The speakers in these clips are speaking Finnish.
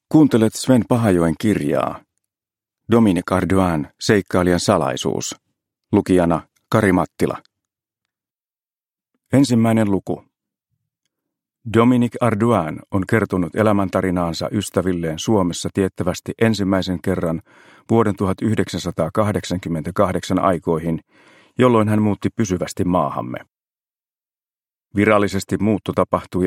Kuuntelet Sven Pahajoen kirjaa. Dominique Ardoin, seikkailijan salaisuus. Lukijana Kari Mattila. Ensimmäinen luku. Dominique Ardoin on kertonut elämäntarinaansa ystävilleen Suomessa tiettävästi ensimmäisen kerran vuoden 1988 aikoihin, jolloin hän muutti pysyvästi maahamme. Virallisesti muutto tapahtui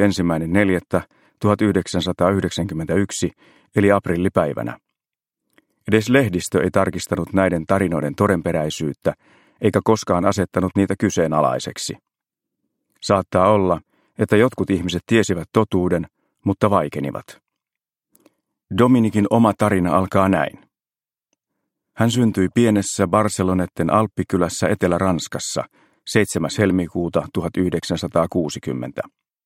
1.4.1991, eli aprillipäivänä. Edes lehdistö ei tarkistanut näiden tarinoiden todenperäisyyttä, eikä koskaan asettanut niitä kyseenalaiseksi. Saattaa olla, että jotkut ihmiset tiesivät totuuden, mutta vaikenivat. Dominikin oma tarina alkaa näin. Hän syntyi pienessä Barcelonetten Alppikylässä Etelä-Ranskassa 7. helmikuuta 1960.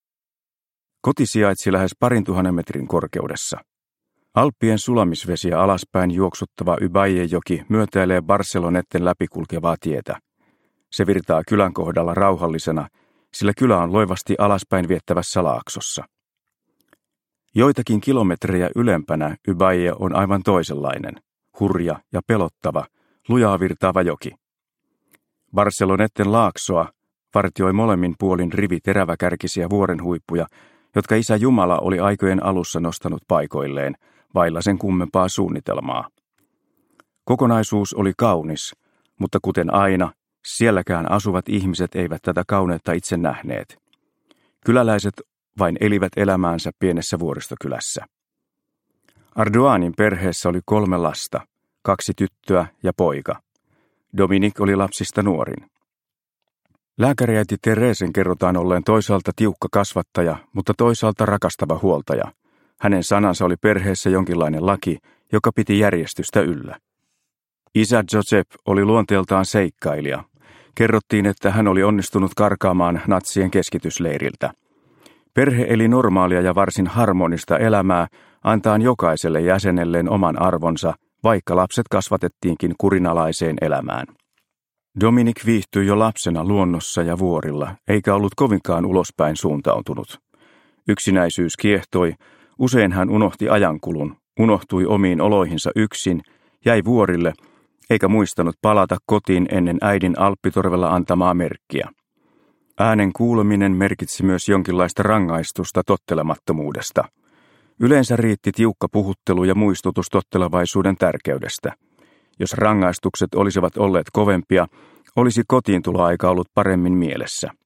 Koti sijaitsi lähes 2 000 metrin korkeudessa. Alppien sulamisvesiä alaspäin juoksuttava Ubaye-joki myötäilee Barcelonetten läpikulkevaa tietä. Se virtaa kylän kohdalla rauhallisena, sillä kylä on loivasti alaspäin viettävässä laaksossa. Joitakin kilometrejä ylempänä Ubaye on aivan toisenlainen, hurja ja pelottava, lujaa virtaava joki. Barcelonetten laaksoa vartioi molemmin puolin rivi teräväkärkisiä vuorenhuippuja, jotka Isä Jumala oli aikojen alussa nostanut paikoilleen, vailla sen kummempaa suunnitelmaa. Kokonaisuus oli kaunis, mutta kuten aina, sielläkään asuvat ihmiset eivät tätä kauneutta itse nähneet. Kyläläiset vain elivät elämäänsä pienessä vuoristokylässä. Ardoinin perheessä oli 3 lasta, 2 tyttöä ja poika. Dominique oli lapsista nuorin. Lääkäriäiti Theresen kerrotaan olleen toisaalta tiukka kasvattaja, mutta toisaalta rakastava huoltaja. Hänen sanansa oli perheessä jonkinlainen laki, joka piti järjestystä yllä. Isä Joseph oli luonteeltaan seikkailija. Kerrottiin, että hän oli onnistunut karkaamaan natsien keskitysleiriltä. Perhe eli normaalia ja varsin harmonista elämää, antaen jokaiselle jäsenelleen oman arvonsa, vaikka lapset kasvatettiinkin kurinalaiseen elämään. Dominique viihtyi jo lapsena luonnossa ja vuorilla, eikä ollut kovinkaan ulospäin suuntautunut. Yksinäisyys kiehtoi, usein hän unohti ajankulun, unohtui omiin oloihinsa yksin, jäi vuorille, eikä muistanut palata kotiin ennen äidin Alppitorvella antamaa merkkiä. Äänen kuuleminen merkitsi myös jonkinlaista rangaistusta tottelemattomuudesta. Yleensä riitti tiukka puhuttelu ja muistutus tottelevaisuuden tärkeydestä. Jos rangaistukset olisivat olleet kovempia, olisi kotiintuloaika ollut paremmin mielessä.